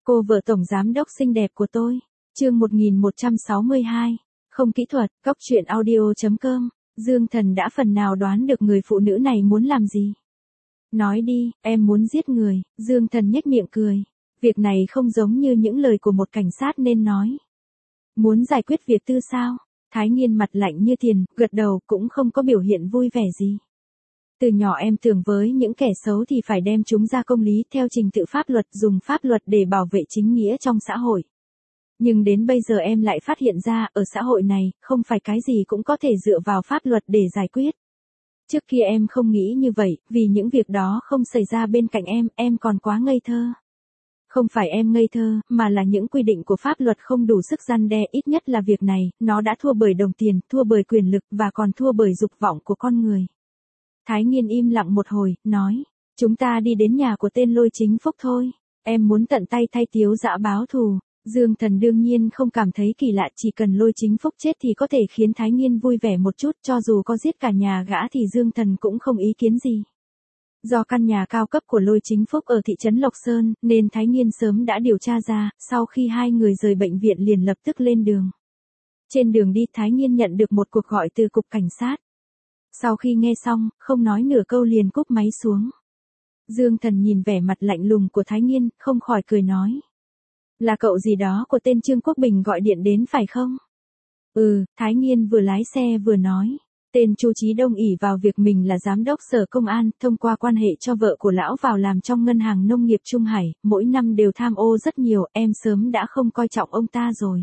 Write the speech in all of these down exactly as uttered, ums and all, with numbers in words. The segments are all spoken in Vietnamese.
Cô vợ tổng giám đốc xinh đẹp của tôi. Chương một nghìn một trăm sáu mươi hai. Không kỹ thuật, cóc truyện audio chấm com. Dương Thần đã phần nào đoán được người phụ nữ này muốn làm gì. Nói đi, em muốn giết người. Dương Thần nhếch miệng cười. Việc này không giống như những lời của một cảnh sát nên nói. Muốn giải quyết việc tư sao? Thái Nghiên mặt lạnh như tiền, gật đầu cũng không có biểu hiện vui vẻ gì. Từ nhỏ em tưởng với những kẻ xấu thì phải đem chúng ra công lý theo trình tự pháp luật, dùng pháp luật để bảo vệ chính nghĩa trong xã hội. Nhưng đến bây giờ em lại phát hiện ra, ở xã hội này, không phải cái gì cũng có thể dựa vào pháp luật để giải quyết. Trước kia em không nghĩ như vậy, vì những việc đó không xảy ra bên cạnh em, em còn quá ngây thơ. Không phải em ngây thơ, mà là những quy định của pháp luật không đủ sức răn đe, ít nhất là việc này, nó đã thua bởi đồng tiền, thua bởi quyền lực và còn thua bởi dục vọng của con người. Thái Nghiên im lặng một hồi, nói, chúng ta đi đến nhà của tên Lôi Chính Phúc thôi, em muốn tận tay thay Tiếu Dã báo thù. Dương Thần đương nhiên không cảm thấy kỳ lạ, chỉ cần Lôi Chính Phúc chết thì có thể khiến Thái Nghiên vui vẻ một chút, cho dù có giết cả nhà gã thì Dương Thần cũng không ý kiến gì. Do căn nhà cao cấp của Lôi Chính Phúc ở thị trấn Lộc Sơn, nên Thái Nghiên sớm đã điều tra ra, sau khi hai người rời bệnh viện liền lập tức lên đường. Trên đường đi Thái Nghiên nhận được một cuộc gọi từ cục cảnh sát. Sau khi nghe xong, không nói nửa câu liền cúp máy xuống. Dương Thần nhìn vẻ mặt lạnh lùng của Thái Nghiên, không khỏi cười nói. Là cậu gì đó của tên Trương Quốc Bình gọi điện đến phải không? Ừ, Thái Nghiên vừa lái xe vừa nói. Tên Chu Chí Đông ỷ vào việc mình là giám đốc sở công an, thông qua quan hệ cho vợ của lão vào làm trong ngân hàng nông nghiệp Trung Hải, mỗi năm đều tham ô rất nhiều, em sớm đã không coi trọng ông ta rồi.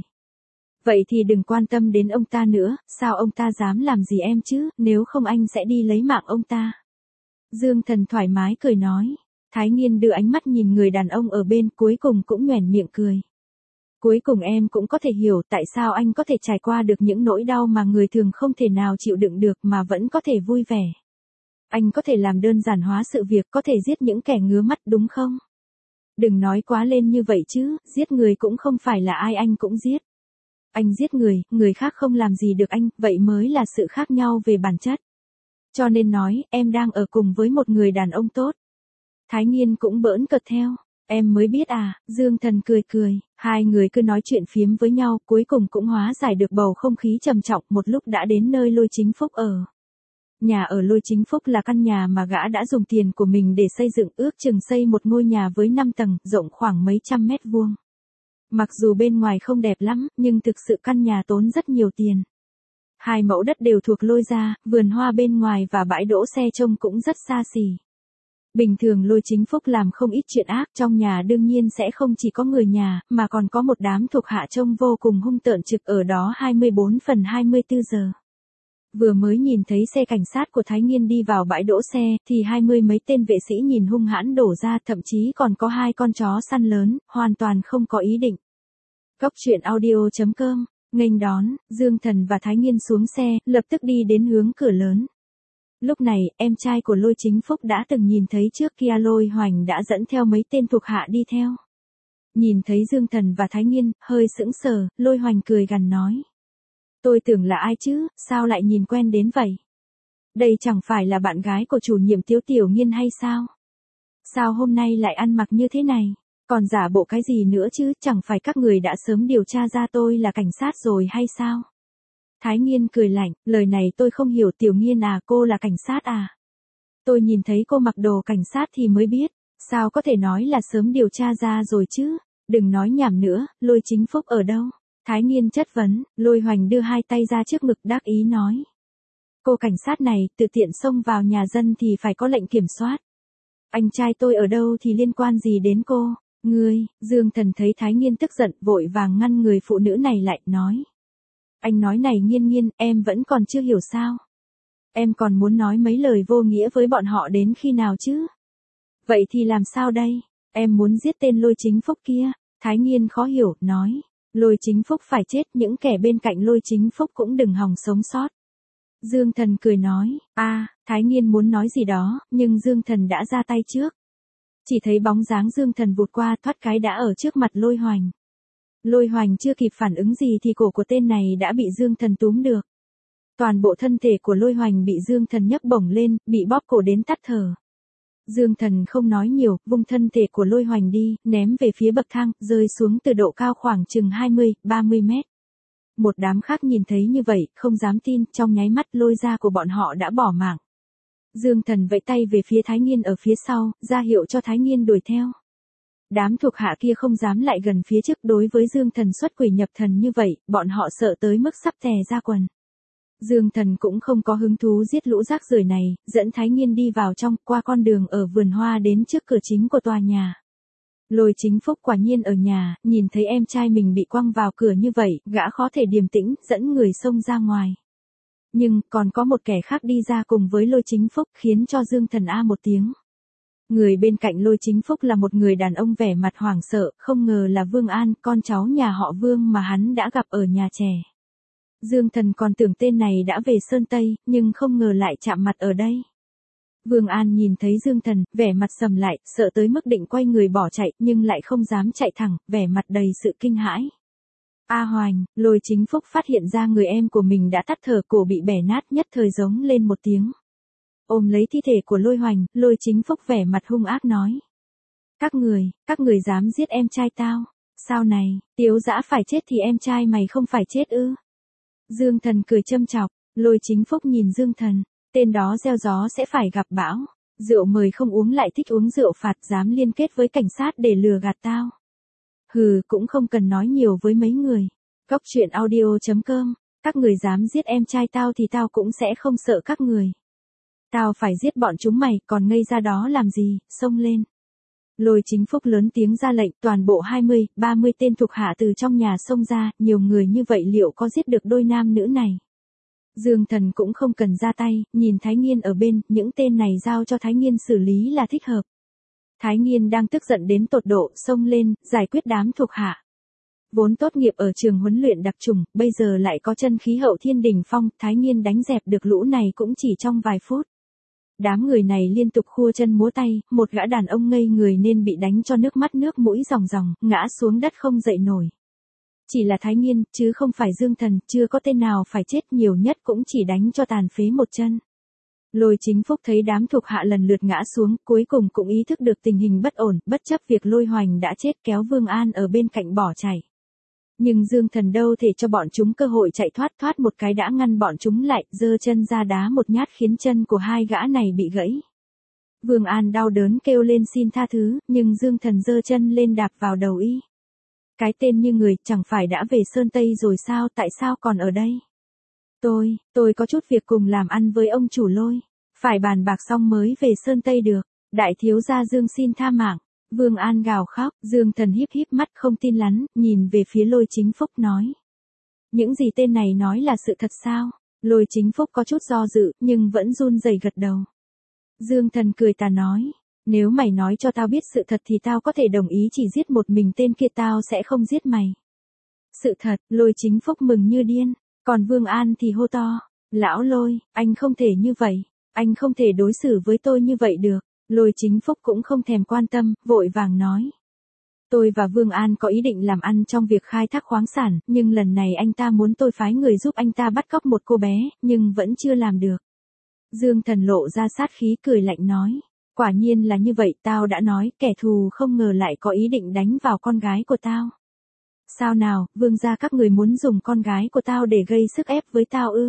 Vậy thì đừng quan tâm đến ông ta nữa, sao ông ta dám làm gì em chứ, nếu không anh sẽ đi lấy mạng ông ta. Dương Thần thoải mái cười nói. Thái Nghiên đưa ánh mắt nhìn người đàn ông ở bên, cuối cùng cũng nhoẻn miệng cười. Cuối cùng em cũng có thể hiểu tại sao anh có thể trải qua được những nỗi đau mà người thường không thể nào chịu đựng được mà vẫn có thể vui vẻ. Anh có thể làm đơn giản hóa sự việc, có thể giết những kẻ ngứa mắt đúng không? Đừng nói quá lên như vậy chứ, giết người cũng không phải là ai anh cũng giết. Anh giết người, người khác không làm gì được anh, vậy mới là sự khác nhau về bản chất. Cho nên nói, em đang ở cùng với một người đàn ông tốt. Thái Nghiên cũng bỡn cợt theo. Em mới biết à, Dương Thần cười cười, hai người cứ nói chuyện phiếm với nhau, cuối cùng cũng hóa giải được bầu không khí trầm trọng, một lúc đã đến nơi Lôi Chính Phúc ở. Nhà ở Lôi Chính Phúc là căn nhà mà gã đã dùng tiền của mình để xây dựng, ước chừng xây một ngôi nhà với năm tầng, rộng khoảng mấy trăm mét vuông. Mặc dù bên ngoài không đẹp lắm, nhưng thực sự căn nhà tốn rất nhiều tiền. Hai mẫu đất đều thuộc Lôi gia, vườn hoa bên ngoài và bãi đỗ xe trông cũng rất xa xỉ. Bình thường Lôi Chính Phúc làm không ít chuyện ác, trong nhà đương nhiên sẽ không chỉ có người nhà, mà còn có một đám thuộc hạ trông vô cùng hung tợn trực ở đó hai mươi bốn phần hai mươi tư giờ. Vừa mới nhìn thấy xe cảnh sát của Thái Nghiên đi vào bãi đỗ xe, thì hai mươi mấy tên vệ sĩ nhìn hung hãn đổ ra, thậm chí còn có hai con chó săn lớn, hoàn toàn không có ý định. Cóc truyện audio chấm com, nghênh đón, Dương Thần và Thái Nghiên xuống xe, lập tức đi đến hướng cửa lớn. Lúc này, em trai của Lôi Chính Phúc đã từng nhìn thấy trước kia Lôi Hoành đã dẫn theo mấy tên thuộc hạ đi theo. Nhìn thấy Dương Thần và Thái Nghiên, hơi sững sờ, Lôi Hoành cười gằn nói. Tôi tưởng là ai chứ, sao lại nhìn quen đến vậy? Đây chẳng phải là bạn gái của chủ nhiệm Tiếu Tiểu Nghiên hay sao? Sao hôm nay lại ăn mặc như thế này? Còn giả bộ cái gì nữa chứ, chẳng phải các người đã sớm điều tra ra tôi là cảnh sát rồi hay sao? Thái Nghiên cười lạnh, lời này tôi không hiểu. Tiểu Nghiên à, cô là cảnh sát à? Tôi nhìn thấy cô mặc đồ cảnh sát thì mới biết, sao có thể nói là sớm điều tra ra rồi chứ? Đừng nói nhảm nữa, Lôi Chính Phúc ở đâu? Thái Nghiên chất vấn. Lôi Hoành đưa hai tay ra trước ngực đắc ý nói. Cô cảnh sát này, tự tiện xông vào nhà dân thì phải có lệnh kiểm soát. Anh trai tôi ở đâu thì liên quan gì đến cô? Ngươi, Dương Thần thấy Thái Nghiên tức giận, vội vàng ngăn người phụ nữ này lại, nói. Anh nói này Nghiên Nghiên, em vẫn còn chưa hiểu sao? Em còn muốn nói mấy lời vô nghĩa với bọn họ đến khi nào chứ? Vậy thì làm sao đây? Em muốn giết tên Lôi Chính Phúc kia. Thái Nghiên khó hiểu, nói. Lôi Chính Phúc phải chết, những kẻ bên cạnh Lôi Chính Phúc cũng đừng hòng sống sót. Dương Thần cười nói. A, à, Thái Nghiên muốn nói gì đó, nhưng Dương Thần đã ra tay trước. Chỉ thấy bóng dáng Dương Thần vụt qua, thoát cái đã ở trước mặt Lôi Hoành. Lôi Hoành chưa kịp phản ứng gì thì cổ của tên này đã bị Dương Thần túm được. Toàn bộ thân thể của Lôi Hoành bị Dương Thần nhấc bổng lên, bị bóp cổ đến tắt thở. Dương Thần không nói nhiều, vung thân thể của Lôi Hoành đi, ném về phía bậc thang, rơi xuống từ độ cao khoảng chừng hai mươi, ba mươi mét. Một đám khác nhìn thấy như vậy, không dám tin, trong nháy mắt Lôi gia của bọn họ đã bỏ mạng. Dương Thần vẫy tay về phía Thái Nghiên ở phía sau, ra hiệu cho Thái Nghiên đuổi theo. Đám thuộc hạ kia không dám lại gần phía trước, đối với Dương Thần xuất quỷ nhập thần như vậy, bọn họ sợ tới mức sắp tè ra quần. Dương Thần cũng không có hứng thú giết lũ rác rưởi này, dẫn Thái Nghiên đi vào trong, qua con đường ở vườn hoa đến trước cửa chính của tòa nhà. Lôi Chính Phúc quả nhiên ở nhà, nhìn thấy em trai mình bị quăng vào cửa như vậy, gã khó thể điềm tĩnh, dẫn người xông ra ngoài. Nhưng, còn có một kẻ khác đi ra cùng với Lôi Chính Phúc, khiến cho Dương Thần a một tiếng. Người bên cạnh Lôi Chính Phúc là một người đàn ông vẻ mặt hoảng sợ, không ngờ là Vương An, con cháu nhà họ Vương mà hắn đã gặp ở nhà trẻ. Dương Thần còn tưởng tên này đã về Sơn Tây, nhưng không ngờ lại chạm mặt ở đây. Vương An nhìn thấy Dương Thần, vẻ mặt sầm lại, sợ tới mức định quay người bỏ chạy, nhưng lại không dám chạy thẳng, vẻ mặt đầy sự kinh hãi. A Hoành, Lôi Chính Phúc phát hiện ra người em của mình đã tắt thở, cổ bị bẻ nát, nhất thời giống lên một tiếng. Ôm lấy thi thể của Lôi Hoành, Lôi Chính Phúc vẻ mặt hung ác nói. Các người, các người dám giết em trai tao. Sao này, Tiếu Dã phải chết thì em trai mày không phải chết ư? Dương Thần cười châm chọc, Lôi Chính Phúc nhìn Dương Thần, tên đó gieo gió sẽ phải gặp bão. Rượu mời không uống lại thích uống rượu phạt, dám liên kết với cảnh sát để lừa gạt tao. Hừ, cũng không cần nói nhiều với mấy người. Cóc truyện audio chấm com, các người dám giết em trai tao thì tao cũng sẽ không sợ các người. Tao phải giết bọn chúng mày, còn ngây ra đó làm gì, xông lên. Lôi Chính Phúc lớn tiếng ra lệnh, toàn bộ hai mươi, ba mươi tên thuộc hạ từ trong nhà xông ra, nhiều người như vậy liệu có giết được đôi nam nữ này. Dương Thần cũng không cần ra tay, nhìn Thái Nghiên ở bên, những tên này giao cho Thái Nghiên xử lý là thích hợp. Thái Nghiên đang tức giận đến tột độ, xông lên, giải quyết đám thuộc hạ. Vốn tốt nghiệp ở trường huấn luyện đặc chủng, bây giờ lại có chân khí hậu thiên đỉnh phong, Thái Nghiên đánh dẹp được lũ này cũng chỉ trong vài phút. Đám người này liên tục khua chân múa tay, một gã đàn ông ngây người nên bị đánh cho nước mắt nước mũi ròng ròng, ngã xuống đất không dậy nổi. Chỉ là Thái Nghiên, chứ không phải Dương Thần, chưa có tên nào phải chết, nhiều nhất cũng chỉ đánh cho tàn phế một chân. Lôi Chính Phúc thấy đám thuộc hạ lần lượt ngã xuống, cuối cùng cũng ý thức được tình hình bất ổn, bất chấp việc Lôi Hoành đã chết, kéo Vương An ở bên cạnh bỏ chạy. Nhưng Dương Thần đâu thể cho bọn chúng cơ hội chạy thoát, thoát một cái đã ngăn bọn chúng lại, giơ chân ra đá một nhát khiến chân của hai gã này bị gãy. Vương An đau đớn kêu lên xin tha thứ, nhưng Dương Thần giơ chân lên đạp vào đầu y. Cái tên như người, chẳng phải đã về Sơn Tây rồi sao, tại sao còn ở đây? Tôi, tôi có chút việc cùng làm ăn với ông chủ Lôi, phải bàn bạc xong mới về Sơn Tây được. Đại thiếu gia Dương xin tha mạng. Vương An gào khóc, Dương Thần híp híp mắt không tin lắm, nhìn về phía Lôi Chính Phúc nói. Những gì tên này nói là sự thật sao? Lôi Chính Phúc có chút do dự, nhưng vẫn run rẩy gật đầu. Dương Thần cười tà nói, nếu mày nói cho tao biết sự thật thì tao có thể đồng ý chỉ giết một mình tên kia, tao sẽ không giết mày. Sự thật, Lôi Chính Phúc mừng như điên, còn Vương An thì hô to, lão Lôi, anh không thể như vậy, anh không thể đối xử với tôi như vậy được. Lôi Chính Phúc cũng không thèm quan tâm, vội vàng nói. Tôi và Vương An có ý định làm ăn trong việc khai thác khoáng sản, nhưng lần này anh ta muốn tôi phái người giúp anh ta bắt cóc một cô bé, nhưng vẫn chưa làm được. Dương Thần lộ ra sát khí cười lạnh nói. Quả nhiên là như vậy, tao đã nói, kẻ thù không ngờ lại có ý định đánh vào con gái của tao. Sao nào, Vương gia các người muốn dùng con gái của tao để gây sức ép với tao ư?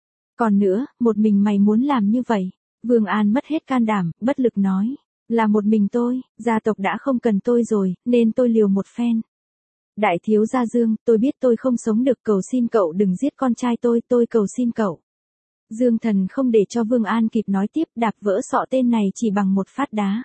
Còn nữa, một mình mày muốn làm như vậy? Vương An mất hết can đảm, bất lực nói. Là một mình tôi, gia tộc đã không cần tôi rồi, nên tôi liều một phen. Đại thiếu gia Dương, tôi biết tôi không sống được, cầu xin cậu đừng giết con trai tôi, tôi cầu xin cậu. Dương Thần không để cho Vương An kịp nói tiếp, đạp vỡ sọ tên này chỉ bằng một phát đá.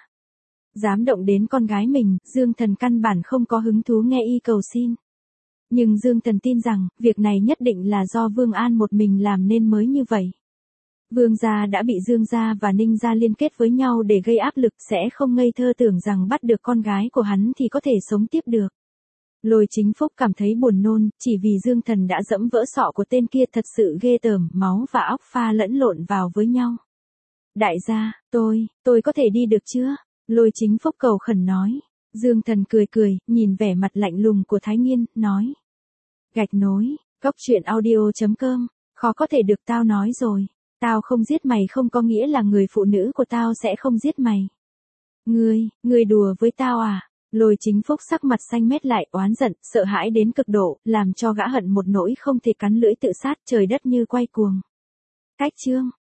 Dám động đến con gái mình, Dương Thần căn bản không có hứng thú nghe y cầu xin. Nhưng Dương Thần tin rằng, việc này nhất định là do Vương An một mình làm nên mới như vậy. Vương gia đã bị Dương gia và Ninh gia liên kết với nhau để gây áp lực, sẽ không ngây thơ tưởng rằng bắt được con gái của hắn thì có thể sống tiếp được. Lôi Chính Phúc cảm thấy buồn nôn, chỉ vì Dương Thần đã dẫm vỡ sọ của tên kia, thật sự ghê tởm, máu và óc pha lẫn lộn vào với nhau. Đại gia, tôi, tôi có thể đi được chưa? Lôi Chính Phúc cầu khẩn nói. Dương Thần cười cười, nhìn vẻ mặt lạnh lùng của Thái Nghiên, nói. Gạch nối, cóc truyện audio chấm com, khó có thể được, tao nói rồi. Tao không giết mày không có nghĩa là người phụ nữ của tao sẽ không giết mày. Ngươi, ngươi đùa với tao à? Lôi Chính Phúc sắc mặt xanh mét lại, oán giận, sợ hãi đến cực độ, làm cho gã hận một nỗi không thể cắn lưỡi tự sát, trời đất như quay cuồng. Cách chương